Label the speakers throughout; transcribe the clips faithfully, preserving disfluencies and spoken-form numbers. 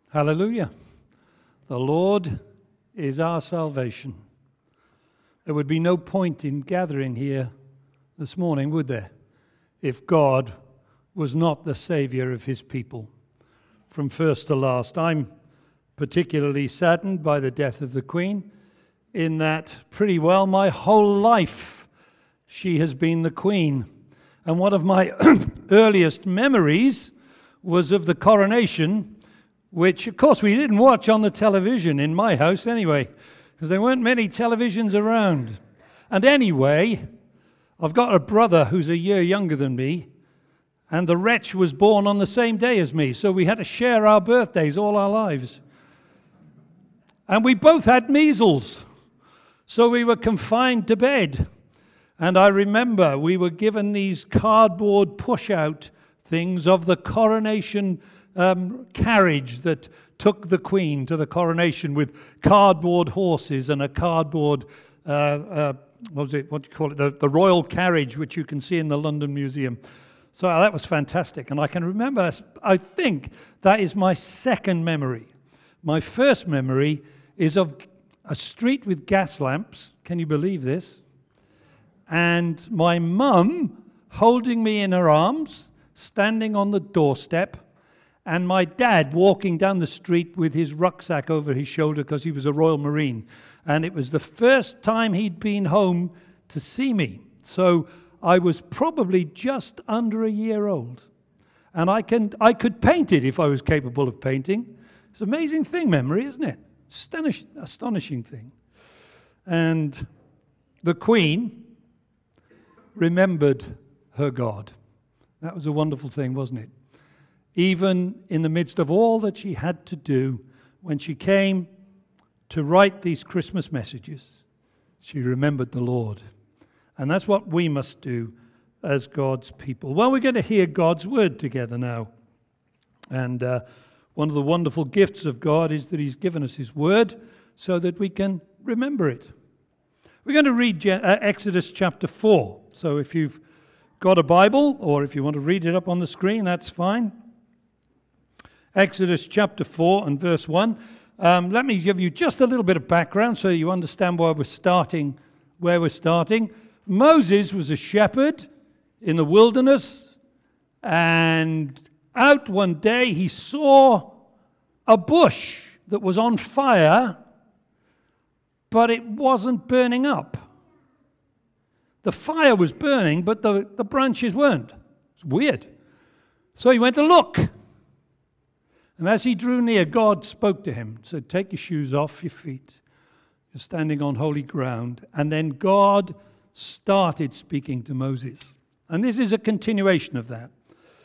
Speaker 1: Hallelujah. The Lord is our salvation. There would be no point in gathering here this morning, would there, if God was not the Saviour of his people from first to last. I'm particularly saddened by the death of the Queen, in that pretty well my whole life she has been the Queen. And one of my earliest memories was of the coronation, which, of course, we didn't watch on the television, in my house anyway, because there weren't many televisions around. And anyway, I've got a brother who's a year younger than me, and the wretch was born on the same day as me, so we had to share our birthdays all our lives. And we both had measles, so we were confined to bed. And I remember we were given these cardboard push-out things of the coronation um, carriage that took the Queen to the coronation, with cardboard horses and a cardboard, uh, uh, what was it, what do you call it, the, the royal carriage, which you can see in the London Museum. So that was fantastic. And I can remember, I think that is my second memory. My first memory is of a street with gas lamps. Can you believe this? And my mum holding me in her arms, standing on the doorstep, and my dad walking down the street with his rucksack over his shoulder because he was a Royal Marine. And it was the first time he'd been home to see me. So I was probably just under a year old. And I can I could paint it if I was capable of painting. It's an amazing thing, memory, isn't it? Astonishing, astonishing thing. And the Queen remembered her God. That was a wonderful thing, wasn't it? Even in the midst of all that she had to do, when she came to write these Christmas messages, she remembered the Lord. And that's what we must do as God's people. Well, we're going to hear God's word together now. And uh, one of the wonderful gifts of God is that he's given us his word so that we can remember it. We're going to read Je- uh, Exodus chapter four. So if you've got a Bible, or if you want to read it up on the screen, that's fine. Exodus chapter four and verse one. Um, let me give you just a little bit of background so you understand why we're starting, where we're starting. Moses was a shepherd in the wilderness, and out one day he saw a bush that was on fire, but it wasn't burning up. The fire was burning, but the, the branches weren't. It's weird. So he went to look. And as he drew near, God spoke to him, said, "Take your shoes off your feet. You're standing on holy ground." And then God started speaking to Moses. And this is a continuation of that.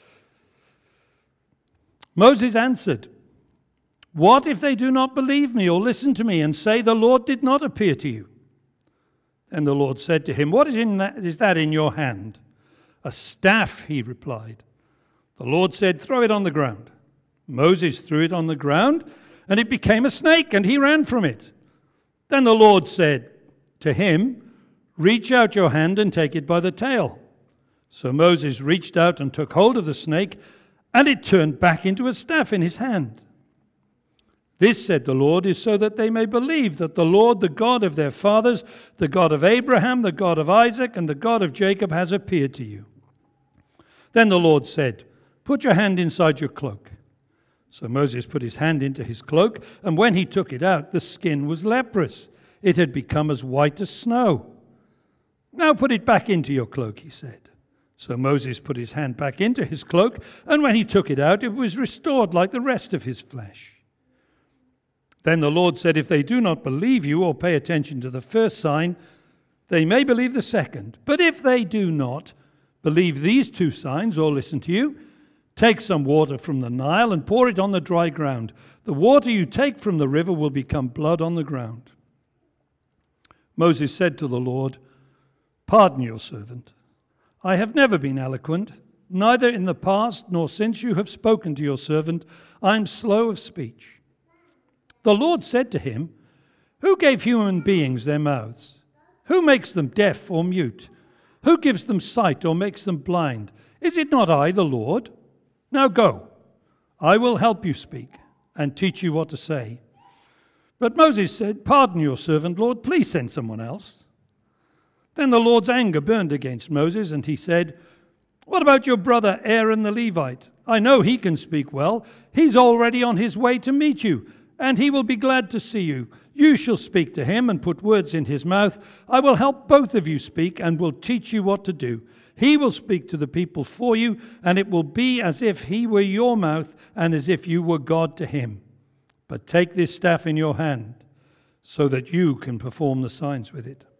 Speaker 1: Moses answered, "What if they do not believe me or listen to me and say, 'The Lord did not appear to you'?" And the Lord said to him, "What is, in that, is that in your hand?" "A staff," he replied. The Lord said, "Throw it on the ground." Moses threw it on the ground, and it became a snake, and he ran from it. Then the Lord said to him, "Reach out your hand and take it by the tail." So Moses reached out and took hold of the snake, and it turned back into a staff in his hand. "This," said the Lord, "is so that they may believe that the Lord, the God of their fathers, the God of Abraham, the God of Isaac, and the God of Jacob, has appeared to you." Then the Lord said, "Put your hand inside your cloak." So Moses put his hand into his cloak, and when he took it out, the skin was leprous. It had become as white as snow. "Now put it back into your cloak," he said. So Moses put his hand back into his cloak, and when he took it out, it was restored like the rest of his flesh. Then the Lord said, "If they do not believe you or pay attention to the first sign, they may believe the second. But if they do not believe these two signs or listen to you, take some water from the Nile and pour it on the dry ground. The water you take from the river will become blood on the ground." Moses said to the Lord, "Pardon your servant. I have never been eloquent, neither in the past nor since you have spoken to your servant. I am slow of speech." The Lord said to him, "Who gave human beings their mouths? Who makes them deaf or mute? Who gives them sight or makes them blind? Is it not I, the Lord? Now go, I will help you speak. and teach you what to say." But Moses said, "Pardon your servant, Lord. Please send someone else." Then the Lord's anger burned against Moses, and he said, "What about your brother Aaron the Levite? I know he can speak well. He's already on his way to meet you, and he will be glad to see you. You shall speak to him and put words in his mouth. I will help both of you speak and will teach you what to do. He will speak to the people for you, and it will be as if he were your mouth and as if you were God to him. But take this staff in your hand so that you can perform the signs with it."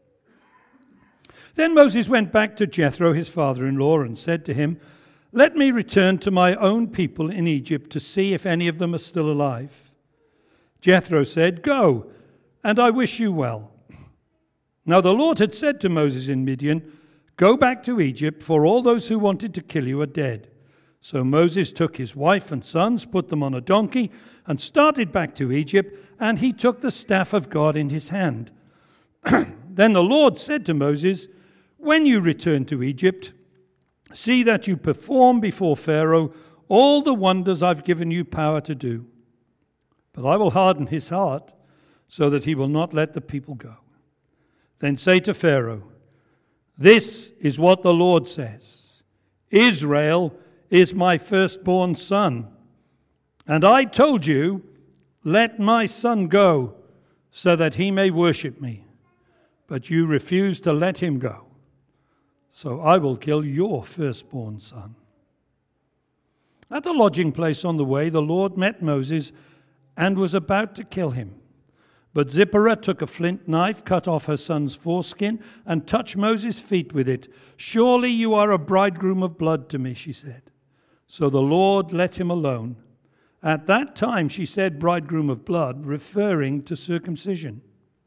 Speaker 1: Then Moses went back to Jethro, his father-in-law, and said to him, "Let me return to my own people in Egypt to see if any of them are still alive." Jethro said, "Go, and I wish you well." Now the Lord had said to Moses in Midian, "Go back to Egypt, for all those who wanted to kill you are dead." So Moses took his wife and sons, put them on a donkey, and started back to Egypt, and he took the staff of God in his hand. Then the Lord said to Moses, "When you return to Egypt, see that you perform before Pharaoh all the wonders I've given you power to do. But I will harden his heart so that he will not let the people go. Then say to Pharaoh, 'This is what the Lord says. Israel is my firstborn son. And I told you, let my son go so that he may worship me. But you refused to let him go. So I will kill your firstborn son.' At the lodging place on the way, the Lord met Moses and was about to kill him. But Zipporah took a flint knife, cut off her son's foreskin, and touched Moses' feet with it. 'Surely you are a bridegroom of blood to me,' she said. So the Lord let him alone. At that time she said bridegroom of blood, referring to circumcision.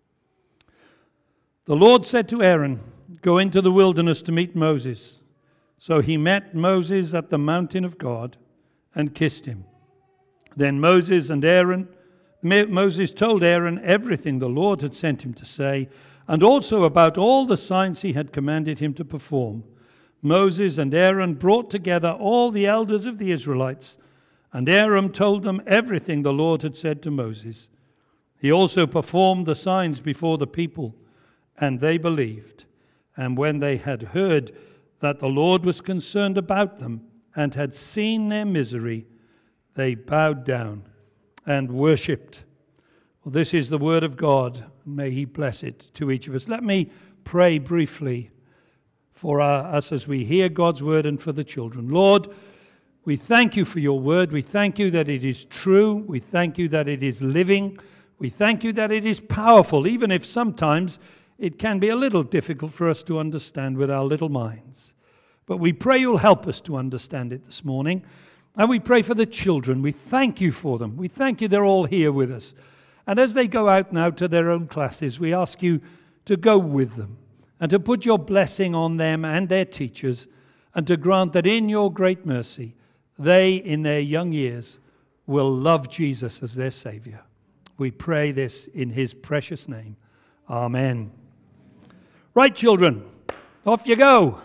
Speaker 1: The Lord said to Aaron, 'Go into the wilderness to meet Moses.' So he met Moses at the mountain of God and kissed him. Then Moses and Aaron, Moses told Aaron everything the Lord had sent him to say, and also about all the signs he had commanded him to perform. Moses and Aaron brought together all the elders of the Israelites, and Aaron told them everything the Lord had said to Moses. He also performed the signs before the people, and they believed. And when they had heard that the Lord was concerned about them and had seen their misery, they bowed down and worshipped. Well, this is the word of God. May he bless it to each of us. Let me pray briefly for our, us as we hear God's word and for the children. Lord, we thank you for your word. We thank you that it is true. We thank you that it is living. We thank you that it is powerful, even if sometimes it can be a little difficult for us to understand with our little minds. But we pray you'll help us to understand it this morning. And we pray for the children. We thank you for them. We thank you they're all here with us. And as they go out now to their own classes, we ask you to go with them and to put your blessing on them and their teachers, and to grant that in your great mercy, they in their young years will love Jesus as their Savior. We pray this in his precious name. Amen. Right, children, off you go.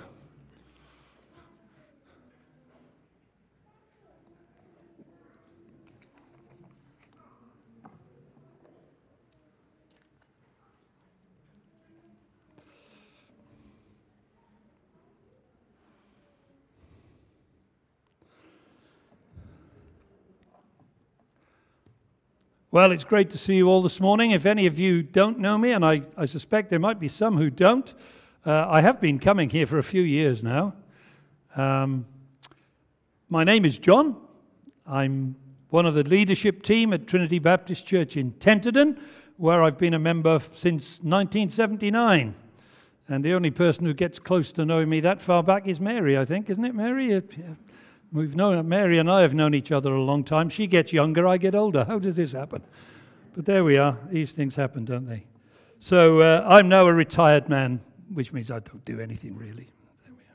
Speaker 1: Well, it's great to see you all this morning. If any of you don't know me, and I, I suspect there might be some who don't, uh, I have been coming here for a few years now. Um, my name is John. I'm one of the leadership team at Trinity Baptist Church in Tenterden, where I've been a member since nineteen seventy-nine. And the only person who gets close to knowing me that far back is Mary, I think. Isn't it, Mary? Uh, yeah. We've known, Mary and I have known each other a long time. She gets younger, I get older. How does this happen? But there we are. These things happen, don't they? So uh, I'm now a retired man, which means I don't do anything really. There we are.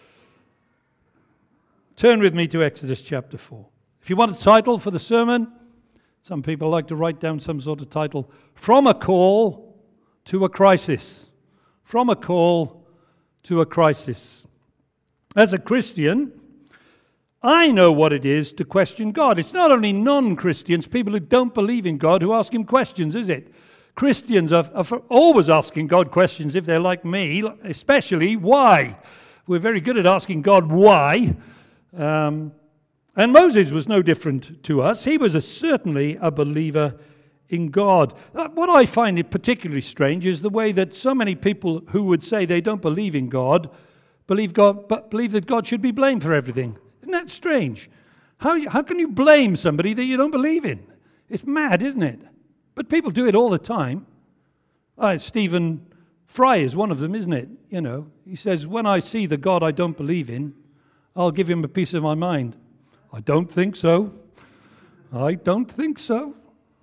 Speaker 1: Turn with me to Exodus chapter four. If you want a title for the sermon, some people like to write down some sort of title. From a Call to a Crisis. From a Call to a Crisis. As a Christian, I know what it is to question God. It's not only non-Christians, people who don't believe in God, who ask him questions, is it? Christians are, are always asking God questions if they're like me, especially why. We're very good at asking God why. Um, and Moses was no different to us. He was a, certainly a believer in God. Uh, what I find it particularly strange is the way that so many people who would say they don't believe in God, believe God, but believe that God should be blamed for everything. Isn't that strange? How, how can you blame somebody that you don't believe in? It's mad, isn't it? But people do it all the time. Uh, Stephen Fry is one of them, isn't it? You know, he says, when I see the God I don't believe in, I'll give him a piece of my mind. I don't think so. I don't think so.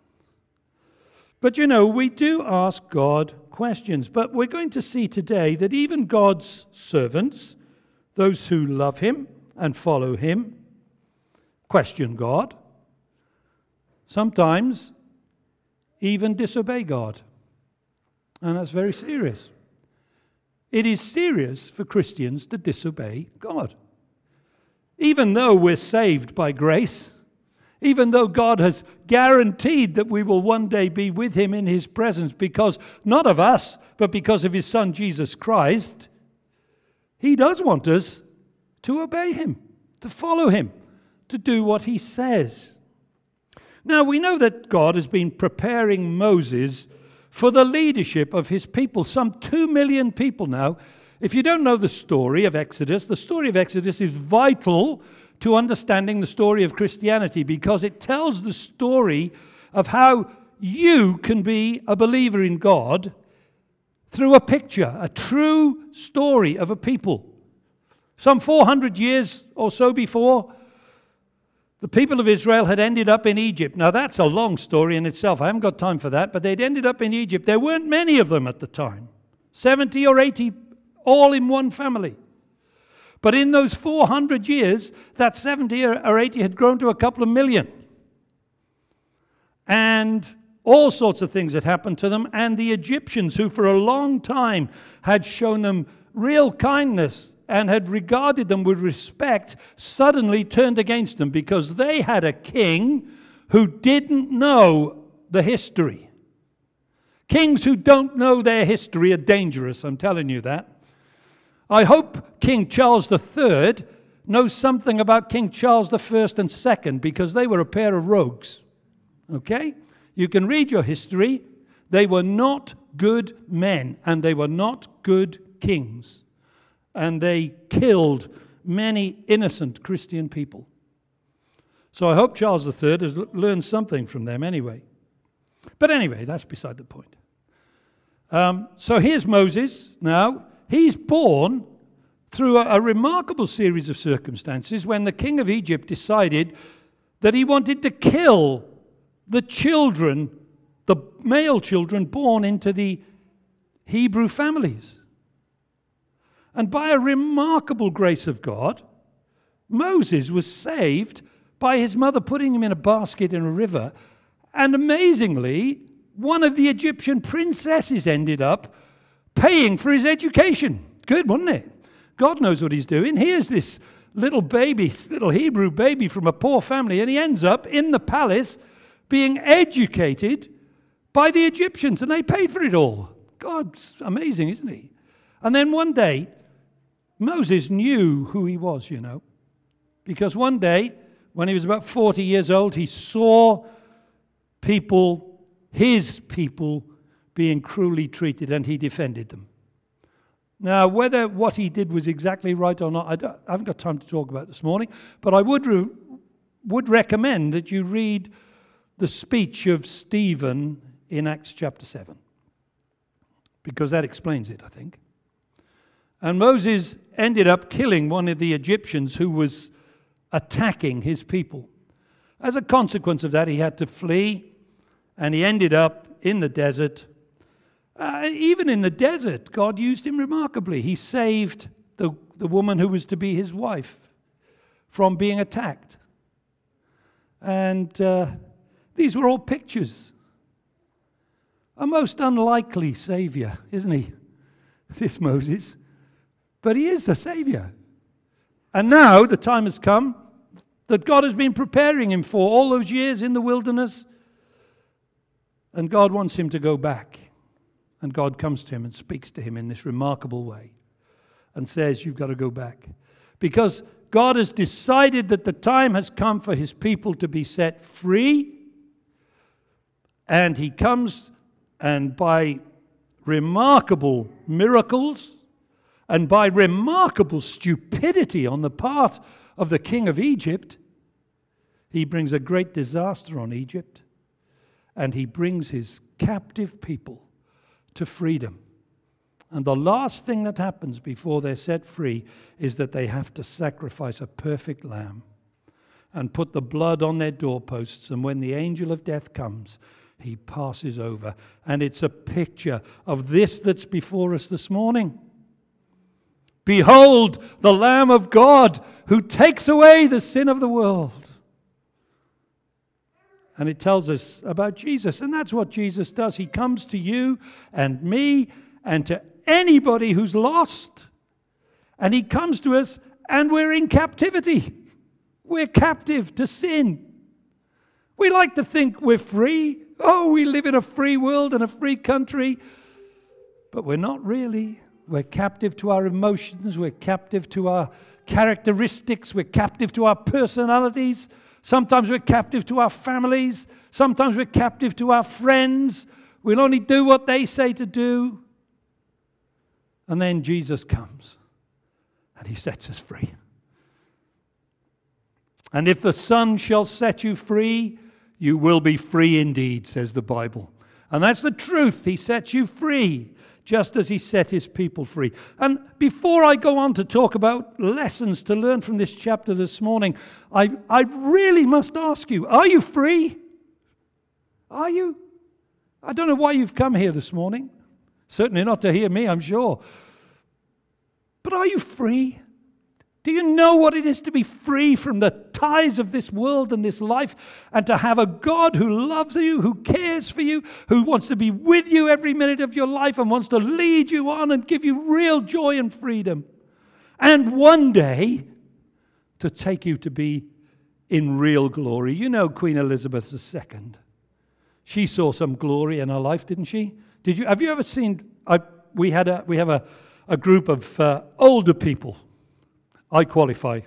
Speaker 1: But you know, we do ask God questions. But we're going to see today that even God's servants, those who love him and follow him, question God. Sometimes even disobey God. And that's very serious. It is serious for Christians to disobey God. Even though we're saved by grace, even though God has guaranteed that we will one day be with him in his presence because not of us, but because of his Son Jesus Christ, he does want us to obey him, to follow him, to do what he says. Now, we know that God has been preparing Moses for the leadership of his people, some two million people now. If you don't know the story of Exodus, the story of Exodus is vital to understanding the story of Christianity because it tells the story of how you can be a believer in God through a picture, a true story of a people. Some four hundred years or so before, the people of Israel had ended up in Egypt. Now, that's a long story in itself. I haven't got time for that, but they'd ended up in Egypt. There weren't many of them at the time, seventy or eighty, all in one family. But in those four hundred years, that seventy or eighty had grown to a couple of million. And all sorts of things had happened to them. And the Egyptians, who for a long time had shown them real kindness and had regarded them with respect, suddenly turned against them because they had a king who didn't know the history. Kings who don't know their history are dangerous, I'm telling you that. I hope King Charles the Third knows something about King Charles the First and Second because they were a pair of rogues. Okay? You can read your history. They were not good men and they were not good kings. And they killed many innocent Christian people. So I hope Charles the Third has learned something from them anyway. But anyway, that's beside the point. Um, so here's Moses now. He's born through a, a remarkable series of circumstances when the king of Egypt decided that he wanted to kill the children, the male children born into the Hebrew families. And by a remarkable grace of God, Moses was saved by his mother putting him in a basket in a river. And amazingly, one of the Egyptian princesses ended up paying for his education. Good, wasn't it? God knows what he's doing. Here's this little baby, little Hebrew baby from a poor family, and he ends up in the palace being educated by the Egyptians, and they paid for it all. God's amazing, isn't he? And then one day, Moses knew who he was, you know, because one day, when he was about forty years old, he saw people, his people, being cruelly treated, and he defended them. Now, whether what he did was exactly right or not, I, don't, I haven't got time to talk about this morning, but I would, re- would recommend that you read the speech of Stephen in Acts chapter seven, because that explains it, I think. And Moses ended up killing one of the Egyptians who was attacking his people. As a consequence of that, he had to flee, and he ended up in the desert. Uh, even in the desert, God used him remarkably. He saved the, the woman who was to be his wife from being attacked. And uh, these were all pictures. A most unlikely Savior, isn't he? This Moses. But he is the Savior. And now the time has come that God has been preparing him for all those years in the wilderness. And God wants him to go back. And God comes to him and speaks to him in this remarkable way and says, you've got to go back. Because God has decided that the time has come for his people to be set free. And he comes, and by remarkable miracles and by remarkable stupidity on the part of the king of Egypt, he brings a great disaster on Egypt, and he brings his captive people to freedom. And the last thing that happens before they're set free is that they have to sacrifice a perfect lamb and put the blood on their doorposts, and when the angel of death comes, he passes over. And it's a picture of this that's before us this morning. Behold, the Lamb of God who takes away the sin of the world. And it tells us about Jesus. And that's what Jesus does. He comes to you and me and to anybody who's lost. And he comes to us and we're in captivity. We're captive to sin. We like to think we're free. Oh, we live in a free world and a free country. But we're not really. We're captive to our emotions. We're captive to our characteristics. We're captive to our personalities. Sometimes we're captive to our families. Sometimes we're captive to our friends. We'll only do what they say to do. And then Jesus comes and he sets us free. And if the Son shall set you free, you will be free indeed, says the Bible. And that's the truth. He sets you free, just as he set his people free. And before I go on to talk about lessons to learn from this chapter this morning, I, I really must ask you, are you free? Are you? I don't know why you've come here this morning. Certainly not to hear me, I'm sure. But are you free? Do you know what it is to be free from the ties of this world and this life, and to have a God who loves you, who cares for you, who wants to be with you every minute of your life and wants to lead you on and give you real joy and freedom, and one day to take you to be in real glory? You know Queen Elizabeth the Second. She saw some glory in her life, didn't she? Did you? Have you ever seen? I, we had a we have a, a group of uh, older people. I qualify.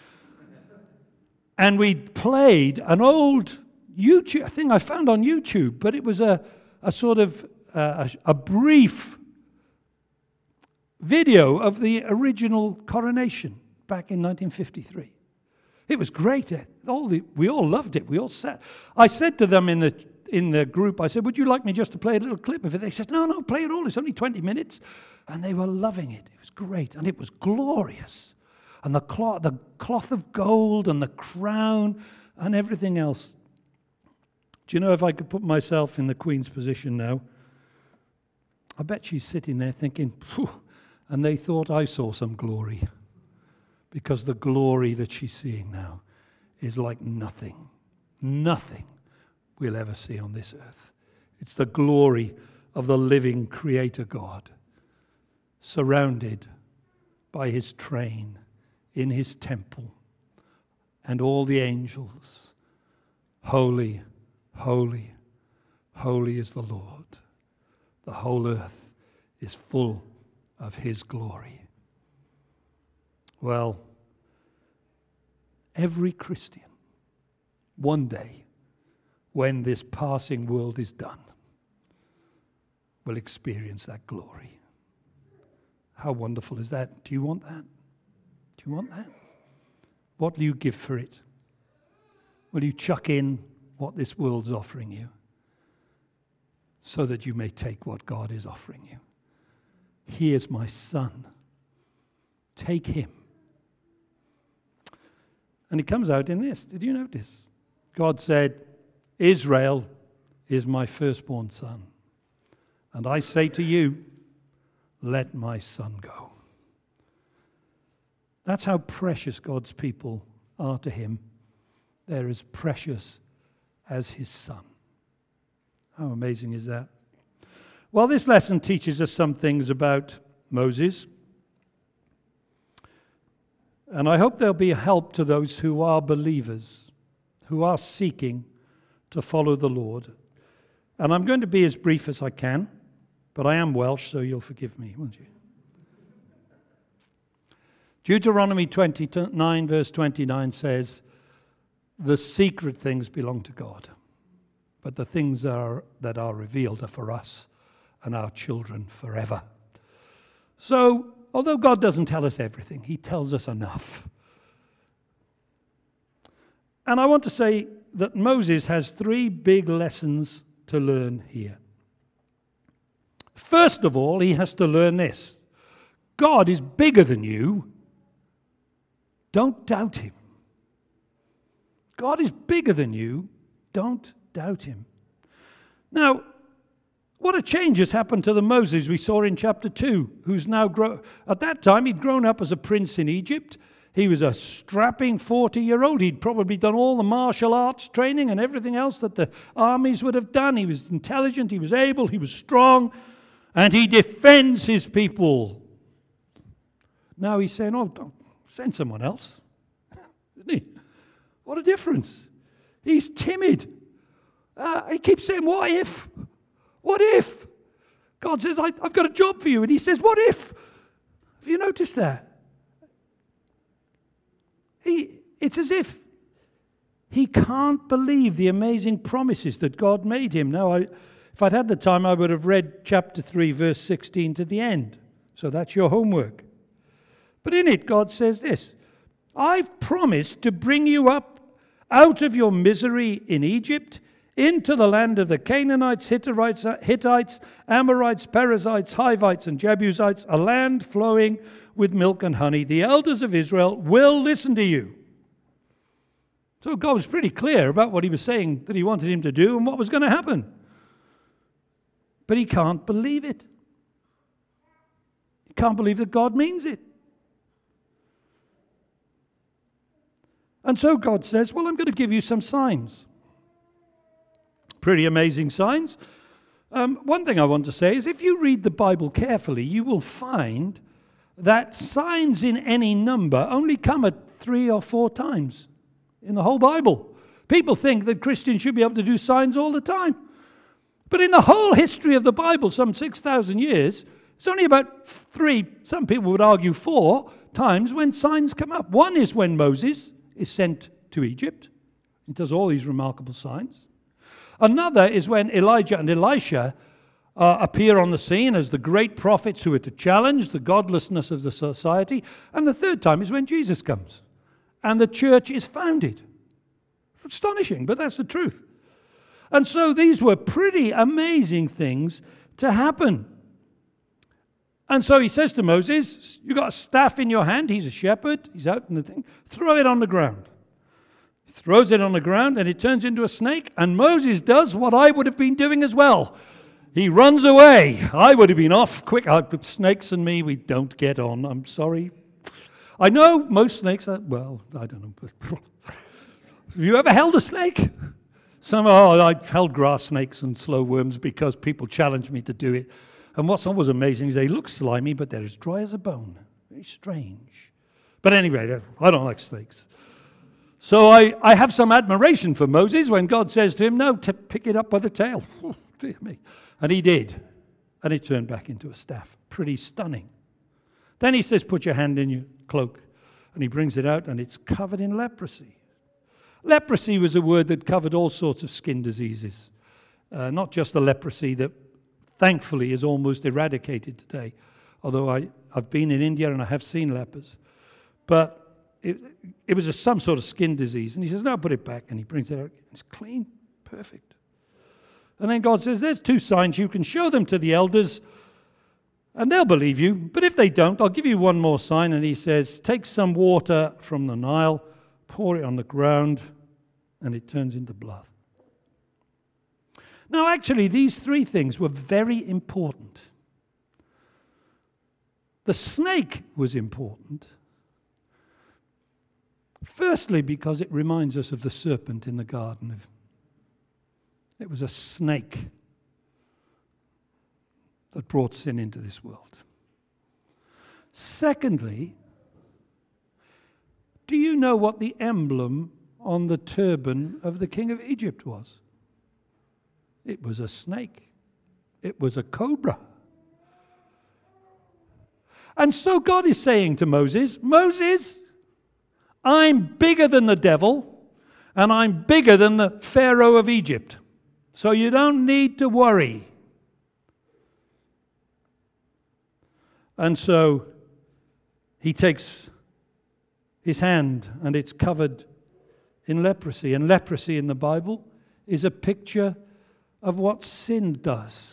Speaker 1: And we played an old YouTube thing I found on YouTube, but it was a, a sort of uh, a, a brief video of the original coronation back in nineteen fifty-three. It was great. All the, we all loved it. We all sat. I said to them in the in the group, I said, would you like me just to play a little clip of it? They said, no, no, play it all. It's only twenty minutes. And they were loving it. It was great. And it was glorious. And the cloth, the cloth of gold and the crown and everything else. Do you know, if I could put myself in the Queen's position now, I bet she's sitting there thinking, phew, and they thought I saw some glory. Because the glory that she's seeing now is like nothing, nothing we'll ever see on this earth. It's the glory of the living Creator God, surrounded by his train, in his temple, and all the angels. Holy, holy, holy is the Lord. The whole earth is full of his glory. Well, every Christian, one day, when this passing world is done, will experience that glory. How wonderful is that? Do you want that? Do you want that? What do you give for it? Will you chuck in what this world's offering you so that you may take what God is offering you? Here's my son. Take him. And it comes out in this. Did you notice? God said, Israel is my firstborn son. And I say to you, let my son go. That's how precious God's people are to him. They're as precious as his son. How amazing is that? Well, this lesson teaches us some things about Moses. And I hope there'll be a help to those who are believers, who are seeking to follow the Lord. And I'm going to be as brief as I can, but I am Welsh, so you'll forgive me, won't you? Deuteronomy twenty-nine, verse twenty-nine says, the secret things belong to God, but the things are, that are revealed are for us and our children forever. So, although God doesn't tell us everything, he tells us enough. And I want to say that Moses has three big lessons to learn here. First of all, he has to learn this. God is bigger than you. Don't doubt him. God is bigger than you. Don't doubt him. Now, what a change has happened to the Moses we saw in chapter two, who's now grown. At that time, he'd grown up as a prince in Egypt. He was a strapping forty-year-old. He'd probably done all the martial arts training and everything else that the armies would have done. He was intelligent, he was able, he was strong, and he defends his people. Now he's saying, oh, don't send someone else. Isn't he? What a difference. He's timid. Uh, he keeps saying, what if? What if? God says, I, I've got a job for you. And he says, what if? Have you noticed that? He, it's as if he can't believe the amazing promises that God made him. Now, I, if I'd had the time, I would have read chapter three, verse sixteen to the end. So that's your homework. But in it, God says this, I've promised to bring you up out of your misery in Egypt, into the land of the Canaanites, Hittites, Hittites, Amorites, Perizzites, Hivites, and Jebusites, a land flowing with milk and honey. The elders of Israel will listen to you. So God was pretty clear about what he was saying that he wanted him to do and what was going to happen. But he can't believe it. He can't believe that God means it. And so God says, well, I'm going to give you some signs. Pretty amazing signs. Um, one thing I want to say is if you read the Bible carefully, you will find that signs in any number only come at three or four times in the whole Bible. People think that Christians should be able to do signs all the time. But in the whole history of the Bible, some six thousand years, it's only about three, some people would argue four, times when signs come up. One is when Moses is sent to Egypt. He does all these remarkable signs. Another is when Elijah and Elisha uh, appear on the scene as the great prophets who are to challenge the godlessness of the society. And the third time is when Jesus comes and the church is founded. Astonishing, but that's the truth. And so these were pretty amazing things to happen. And so he says to Moses, you've got a staff in your hand. He's a shepherd. He's out in the thing. Throw it on the ground. He throws it on the ground and it turns into a snake. And Moses does what I would have been doing as well. He runs away. I would have been off quick. Uh, snakes and me, we don't get on. I'm sorry. I know most snakes are, well, I don't know. Have you ever held a snake? Some, oh, I've held grass snakes and slow worms because people challenged me to do it. And what's always amazing is they look slimy, but they're as dry as a bone. Very strange. But anyway, I don't like snakes. So I, I have some admiration for Moses when God says to him, no, t- pick it up by the tail. Oh, dear me. And he did. And it turned back into a staff. Pretty stunning. Then he says, put your hand in your cloak. And he brings it out, and it's covered in leprosy. Leprosy was a word that covered all sorts of skin diseases. Uh, not just the leprosy that thankfully is almost eradicated today, although I, I've been in India and I have seen lepers. But it, it was a, some sort of skin disease. And he says, no, put it back. And he brings it out. It's clean, perfect. And then God says, there's two signs. You can show them to the elders and they'll believe you. But if they don't, I'll give you one more sign. And he says, take some water from the Nile, pour it on the ground, and it turns into blood. Now, actually, these three things were very important. The snake was important. Firstly, because it reminds us of the serpent in the garden. Of, it was a snake that brought sin into this world. Secondly, Do you know what the emblem on the turban of the king of Egypt was? It was a snake. It was a cobra. And so God is saying to Moses, Moses, I'm bigger than the devil, and I'm bigger than the Pharaoh of Egypt. So you don't need to worry. And so he takes his hand, and it's covered in leprosy. And leprosy in the Bible is a picture of what sin does,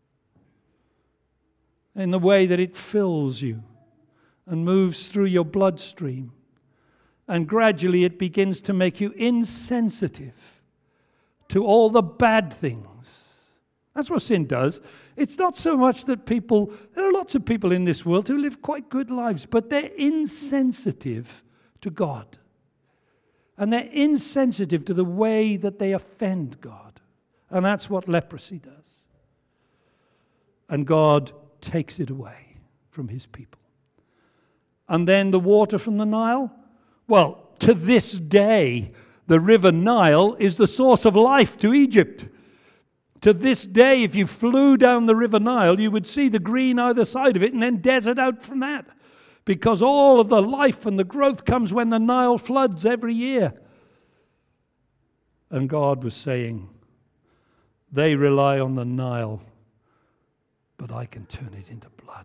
Speaker 1: in the way that it fills you and moves through your bloodstream. And gradually it begins to make you insensitive to all the bad things. That's what sin does. It's not so much that people, there are lots of people in this world who live quite good lives, but they're insensitive to God. And they're insensitive to the way that they offend God. And that's what leprosy does. And God takes it away from his people. And then the water from the Nile. Well, to this day, the river Nile is the source of life to Egypt. To this day, if you flew down the river Nile, you would see the green either side of it and then desert out from that. Because all of the life and the growth comes when the Nile floods every year. And God was saying, they rely on the Nile, but I can turn it into blood.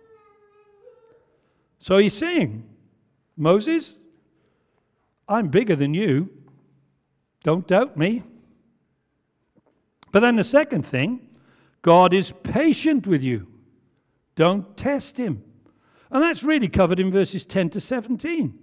Speaker 1: So he's saying, Moses, I'm bigger than you. Don't doubt me. But then the second thing, God is patient with you. Don't test him. And that's really covered in verses ten to seventeen.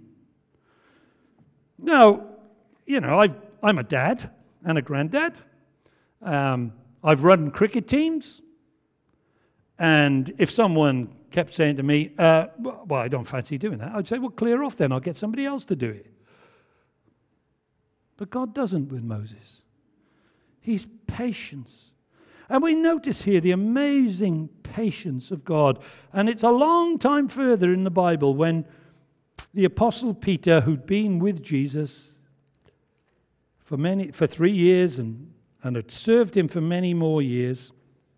Speaker 1: Now, you know, I've, I'm a dad and a granddad. Um, I've run cricket teams. And if someone kept saying to me, uh, well, I don't fancy doing that, I'd say, well, clear off then. I'll get somebody else to do it. But God doesn't with Moses. He's patience. And we notice here the amazing patience of God. And it's a long time further in the Bible when the Apostle Peter, who'd been with Jesus for many for three years and, and had served him for many more years,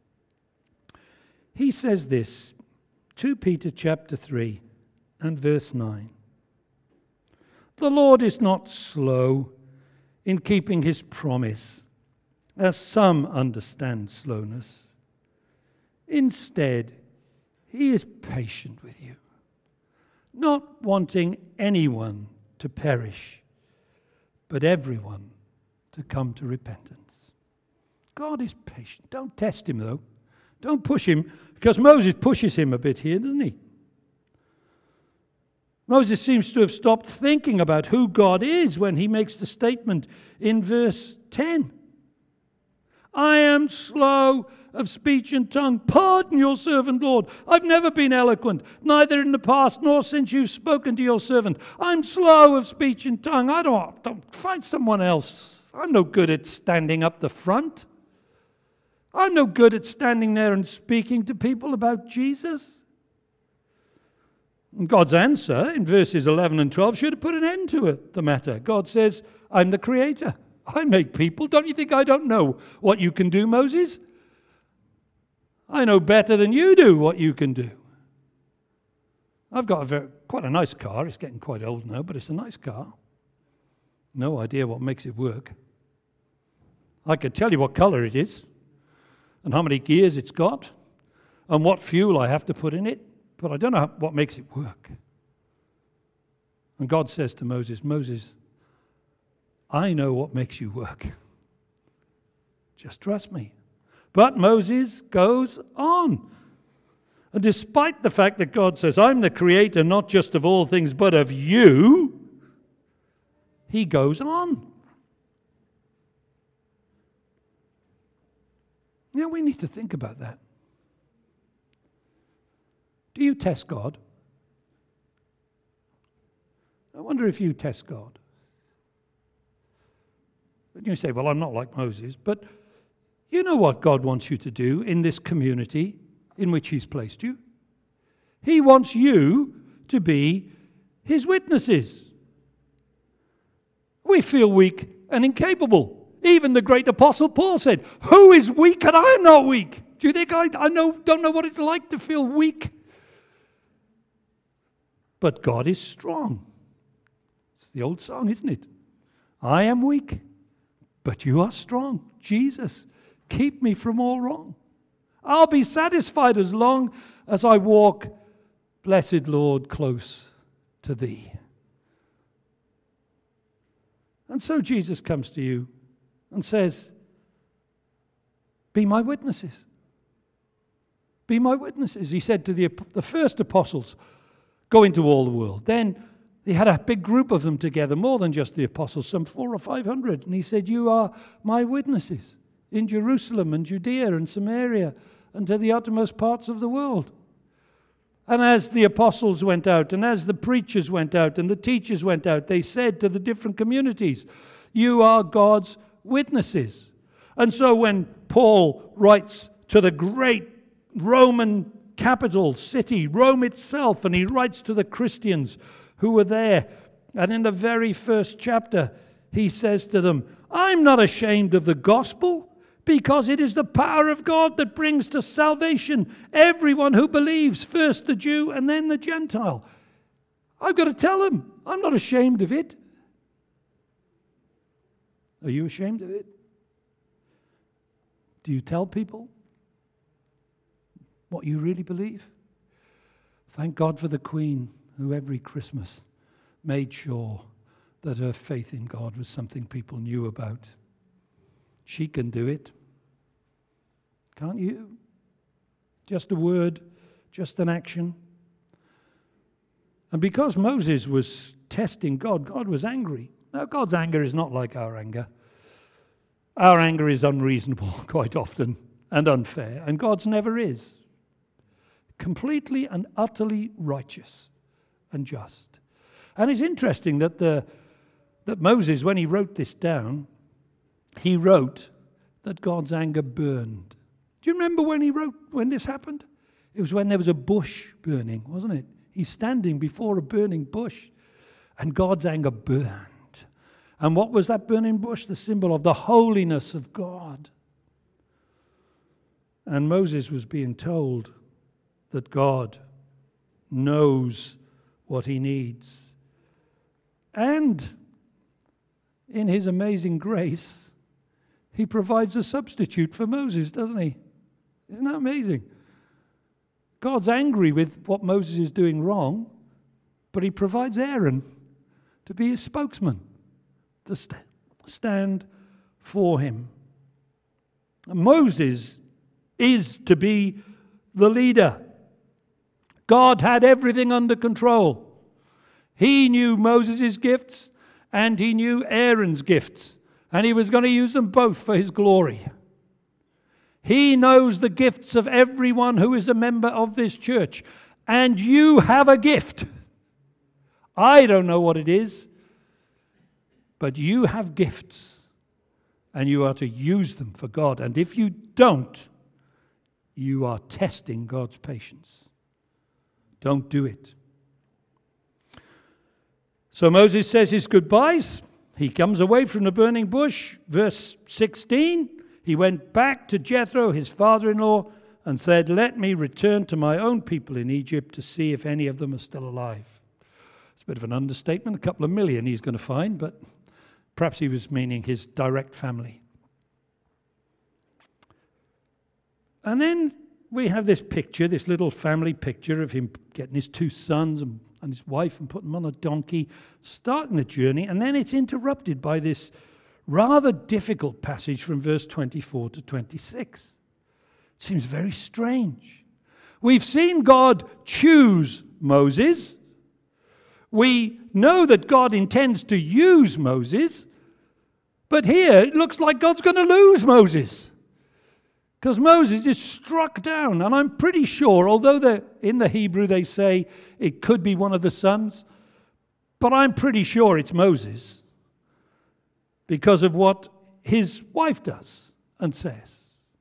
Speaker 1: he says this, Second Peter chapter three and verse nine. The Lord is not slow in keeping his promise, as some understand slowness. Instead, he is patient with you, not wanting anyone to perish, but everyone to come to repentance. God is patient. Don't test him, though. Don't push him, because Moses pushes him a bit here, doesn't he? Moses seems to have stopped thinking about who God is when he makes the statement in verse ten. I am slow of speech and tongue. Pardon your servant, Lord. I've never been eloquent, neither in the past nor since you've spoken to your servant. I'm slow of speech and tongue. I don't, don't find someone else. I'm no good at standing up the front. I'm no good at standing there and speaking to people about Jesus. And God's answer in verses eleven and twelve should have put an end to it, the matter. God says, I'm the creator. I make people. Don't you think I don't know what you can do, Moses? I know better than you do what you can do. I've got a very, quite a nice car. It's getting quite old now, but it's a nice car. No idea what makes it work. I can tell you what color it is and how many gears it's got and what fuel I have to put in it, but I don't know what makes it work. And God says to Moses, Moses, I know what makes you work. Just trust me. But Moses goes on. And despite the fact that God says, I'm the creator not just of all things, but of you, he goes on. Now we need to think about that. Do you test God? I wonder if you test God. And you say, well, I'm not like Moses, but you know what God wants you to do in this community in which he's placed you. He wants you to be his witnesses. We feel weak and incapable. Even the great apostle Paul said, who is weak and I am not weak? Do you think I, I know, don't know what it's like to feel weak? But God is strong. It's the old song, isn't it? I am weak, but you are strong. Jesus, keep me from all wrong. I'll be satisfied as long as I walk, blessed Lord, close to thee. And so Jesus comes to you and says, be my witnesses. Be my witnesses. He said to the, the first apostles, go into all the world. Then he had a big group of them together, more than just the apostles, some four or five hundred. And he said, you are my witnesses in Jerusalem and Judea and Samaria and to the uttermost parts of the world. And as the apostles went out, and as the preachers went out, and the teachers went out, they said to the different communities, you are God's witnesses. And so when Paul writes to the great Roman capital city, Rome itself, and he writes to the Christians who were there, and in the very first chapter, he says to them, I'm not ashamed of the gospel, because it is the power of God that brings to salvation everyone who believes, first the Jew and then the Gentile. I've got to tell him, I'm not ashamed of it. Are you ashamed of it? Do you tell people what you really believe? Thank God for the Queen, who every Christmas made sure that her faith in God was something people knew about. She can do it. Can't you? Just a word, just an action. And because Moses was testing God, God was angry. Now, God's anger is not like our anger. Our anger is unreasonable quite often and unfair, and God's never is. Completely and utterly righteous and just. And it's interesting that the that Moses, when he wrote this down, he wrote that God's anger burned. Do you remember when he wrote, when this happened? It was when there was a bush burning, wasn't it? He's standing before a burning bush, and God's anger burned. And what was that burning bush? The symbol of the holiness of God. And Moses was being told that God knows what he needs. And in his amazing grace, he provides a substitute for Moses, doesn't he? Isn't that amazing? God's angry with what Moses is doing wrong, but he provides Aaron to be his spokesman, to st- stand for him. And Moses is to be the leader. God had everything under control. He knew Moses' gifts and he knew Aaron's gifts, and he was going to use them both for his glory. He knows the gifts of everyone who is a member of this church, and you have a gift. I don't know what it is, but you have gifts, and you are to use them for God. And if you don't, you are testing God's patience. Don't do it. So Moses says his goodbyes. He comes away from the burning bush. Verse sixteen, he went back to Jethro, his father-in-law, and said, let me return to my own people in Egypt to see if any of them are still alive. It's a bit of an understatement. A couple of million he's going to find, but perhaps he was meaning his direct family. And then we have this picture, this little family picture of him getting his two sons and, and his wife and putting them on a donkey, starting the journey, and then it's interrupted by this rather difficult passage from verse twenty-four to twenty-six. It seems very strange. We've seen God choose Moses. We know that God intends to use Moses, but here it looks like God's going to lose Moses. Because Moses is struck down, and I'm pretty sure, although in the Hebrew they say it could be one of the sons, but I'm pretty sure it's Moses because of what his wife does and says.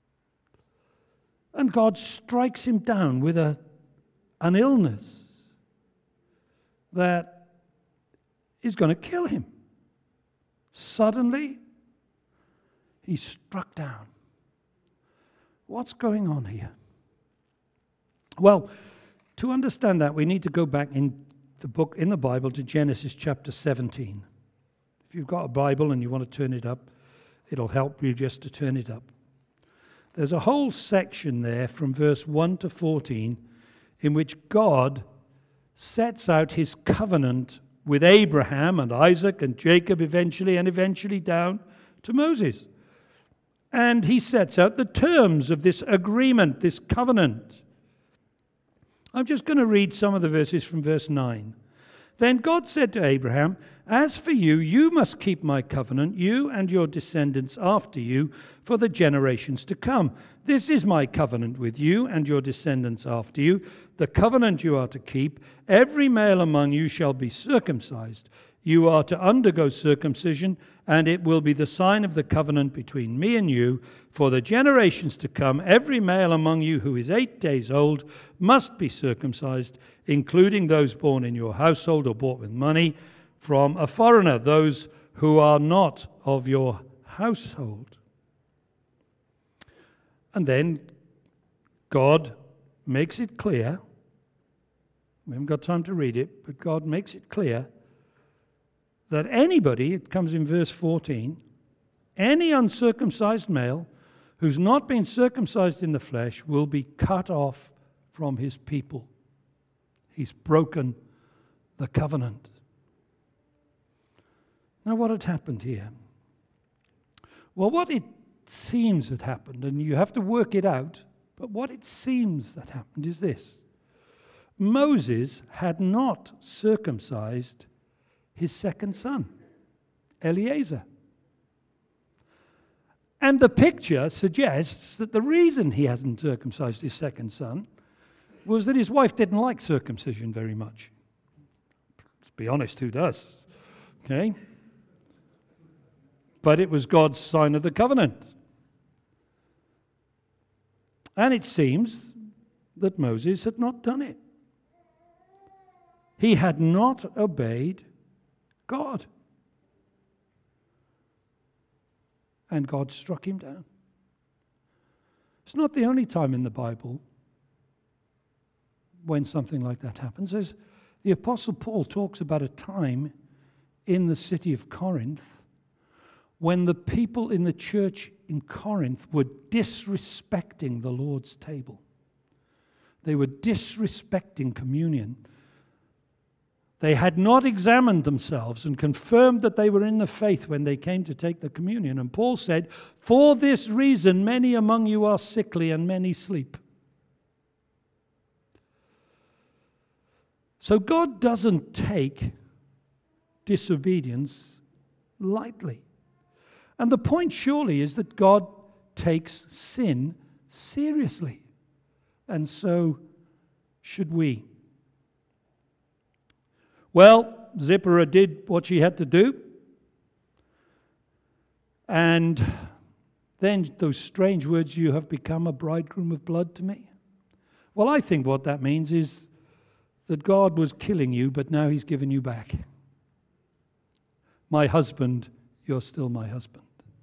Speaker 1: And God strikes him down with a, an illness that is going to kill him. Suddenly, he's struck down. What's going on here? Well, to understand that, we need to go back in the book, in the Bible, to Genesis chapter seventeen. If you've got a Bible and you want to turn it up, it'll help you just to turn it up. There's a whole section there from verse one to fourteen in which God sets out his covenant with Abraham and Isaac and Jacob eventually, and eventually down to Moses. And he sets out the terms of this agreement, this covenant. I'm just going to read some of the verses from verse nine. Then God said to Abraham, "As for you, you must keep my covenant, you and your descendants after you, for the generations to come. This is my covenant with you and your descendants after you, the covenant you are to keep. Every male among you shall be circumcised. You are to undergo circumcision, and it will be the sign of the covenant between me and you. For the generations to come, every male among you who is eight days old must be circumcised, including those born in your household or bought with money from a foreigner, those who are not of your household." And then God makes it clear, we haven't got time to read it, but God makes it clear that anybody, it comes in verse fourteen, any uncircumcised male who's not been circumcised in the flesh will be cut off from his people. He's broken the covenant. Now, what had happened here? Well, what it seems had happened, and you have to work it out, but what it seems that happened is this. Moses had not circumcised his second son, Eliezer. And the picture suggests that the reason he hasn't circumcised his second son was that his wife didn't like circumcision very much. Let's be honest, who does? Okay? But it was God's sign of the covenant. And it seems that Moses had not done it. He had not obeyed God. And God struck him down. It's not the only time in the Bible when something like that happens. As the Apostle Paul talks about a time in the city of Corinth when the people in the church in Corinth were disrespecting the Lord's table. They were disrespecting communion. They had not examined themselves and confirmed that they were in the faith when they came to take the communion. And Paul said, "For this reason many among you are sickly and many sleep." So God doesn't take disobedience lightly. And the point surely is that God takes sin seriously. And so should we. Well, Zipporah did what she had to do. And then those strange words, "You have become a bridegroom of blood to me." Well, I think what that means is that God was killing you, but now he's given you back. My husband, you're still my husband.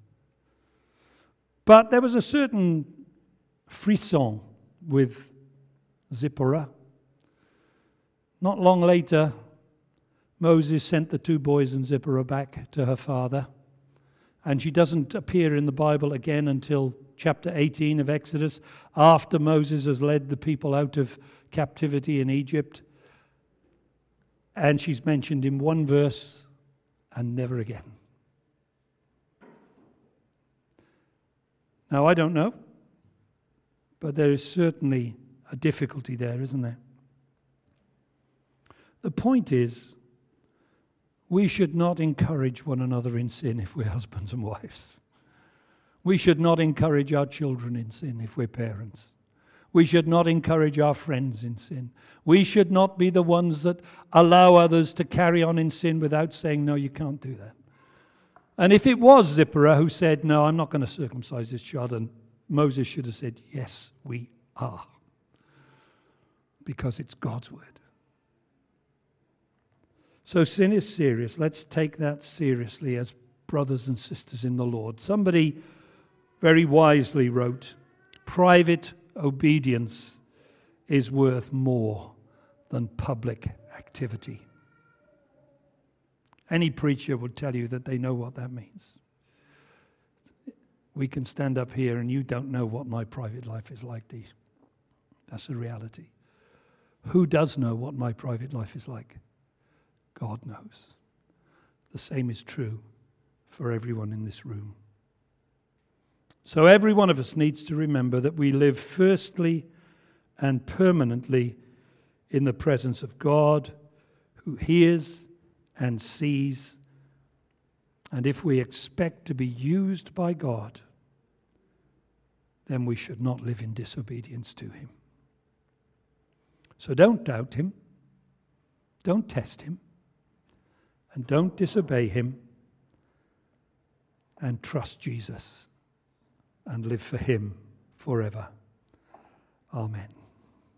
Speaker 1: But there was a certain frisson with Zipporah. Not long later, Moses sent the two boys and Zipporah back to her father. And she doesn't appear in the Bible again until chapter eighteen of Exodus, after Moses has led the people out of captivity in Egypt. And she's mentioned in one verse and never again. Now, I don't know, but there is certainly a difficulty there, isn't there? The point is, we should not encourage one another in sin if we're husbands and wives. We should not encourage our children in sin if we're parents. We should not encourage our friends in sin. We should not be the ones that allow others to carry on in sin without saying, "No, you can't do that." And if it was Zipporah who said, "No, I'm not going to circumcise this child," and Moses should have said, "Yes, we are." Because it's God's word. So sin is serious. Let's take that seriously as brothers and sisters in the Lord. Somebody very wisely wrote, private obedience is worth more than public activity. Any preacher would tell you that they know what that means. We can stand up here and you don't know what my private life is like, do you? That's the reality. Who does know what my private life is like? God knows. The same is true for everyone in this room. So every one of us needs to remember that we live firstly and permanently in the presence of God, who hears and sees. And if we expect to be used by God, then we should not live in disobedience to him. So don't doubt him, don't test him, and don't disobey him, and trust Jesus and live for him forever. Amen.